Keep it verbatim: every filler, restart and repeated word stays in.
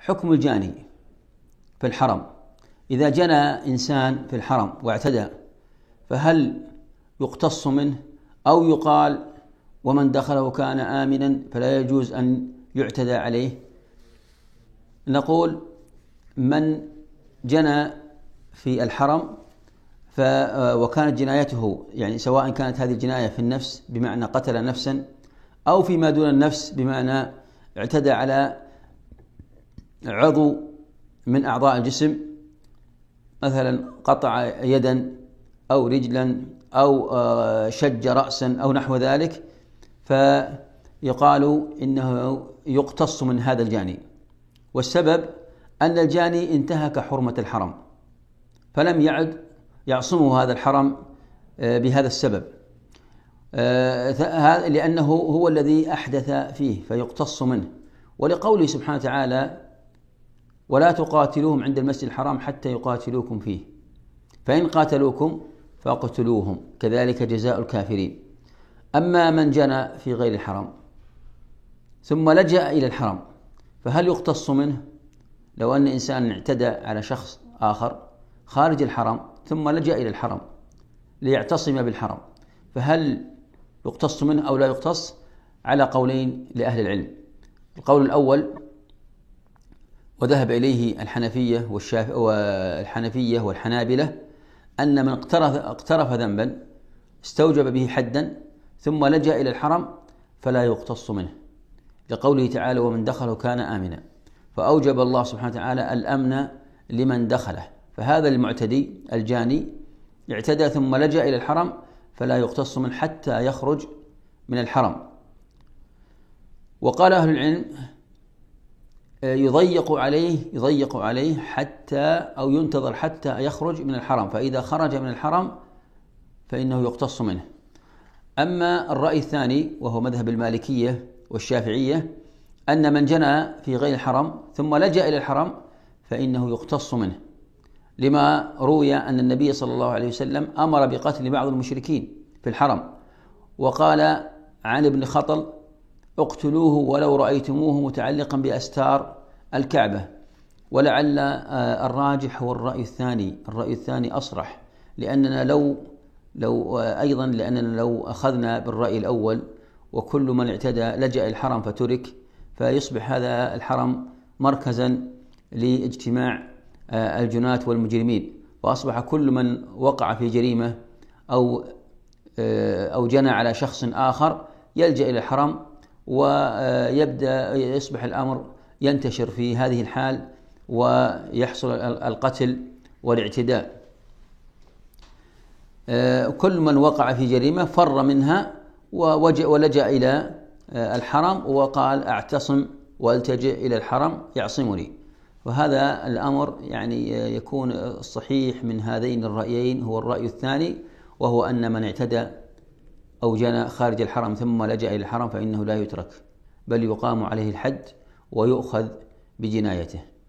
حكم الجاني في الحرم. إذا جنى إنسان في الحرم واعتدى فهل يقتص منه أو يقال ومن دخله كان آمنا فلا يجوز أن يعتدى عليه؟ نقول من جنى في الحرم وكانت جنايته يعني سواء كانت هذه الجناية في النفس بمعنى قتل نفسا أو فيما دون النفس بمعنى اعتدى على عضو من أعضاء الجسم، مثلا قطع يدا أو رجلا أو شج رأسا أو نحو ذلك، فيقال إنه يقتص من هذا الجاني. والسبب أن الجاني انتهك حرمة الحرم فلم يعد يعصمه هذا الحرم بهذا السبب، لأنه هو الذي أحدث فيه فيقتص منه. ولقوله سبحانه وتعالى ولا تقاتلوهم عند المسجد الحرام حتى يقاتلوكم فيه فإن قاتلوكم فاقتلوهم كذلك جزاء الكافرين. أما من جنى في غير الحرم ثم لجأ إلى الحرم فهل يقتص منه؟ لو أن إنسان اعتدى على شخص آخر خارج الحرم ثم لجأ إلى الحرم ليعتصم بالحرم فهل يقتص منه أو لا يقتص؟ على قولين لأهل العلم. القول الأول وذهب إليه الحنفية والشاف... والحنفية والحنابلة أن من اقترف, اقترف ذنبا استوجب به حدا ثم لجأ إلى الحرم فلا يقتص منه، لقوله تعالى ومن دخله كان آمنا، فأوجب الله سبحانه وتعالى الأمن لمن دخله. فهذا المعتدي الجاني اعتدى ثم لجأ إلى الحرم فلا يقتص منه حتى يخرج من الحرم. وقال أهل العلم يضيق عليه يضيق عليه حتى أو ينتظر حتى يخرج من الحرم، فإذا خرج من الحرم فإنه يقتص منه. أما الرأي الثاني وهو مذهب المالكية والشافعية أن من جنى في غير الحرم ثم لجأ إلى الحرم فإنه يقتص منه، لما روي أن النبي صلى الله عليه وسلم أمر بقتل بعض المشركين في الحرم، وقال عن ابن خطل اقتلوه ولو رأيتموه متعلقا بأستار الكعبة. ولعل الراجح هو الرأي الثاني الرأي الثاني أصرح، لأننا لو لو أيضا لأننا لو أخذنا بالرأي الأول وكل من اعتدى لجأ الحرم فترك فيصبح هذا الحرم مركزا لاجتماع الجناة والمجرمين، وأصبح كل من وقع في جريمة أو أو جنى على شخص آخر يلجأ إلى الحرم، ويبدأ يصبح الأمر ينتشر في هذه الحال ويحصل القتل والاعتداء. كل من وقع في جريمة فر منها ولجأ إلى الحرم وقال أعتصم والتجئ إلى الحرم يعصمني. وهذا الأمر يعني يكون الصحيح من هذين الرأيين هو الرأي الثاني، وهو أن من اعتدى أو جنى خارج الحرم ثم لجأ إلى الحرم فإنه لا يترك بل يقام عليه الحد ويؤخذ بجنايته.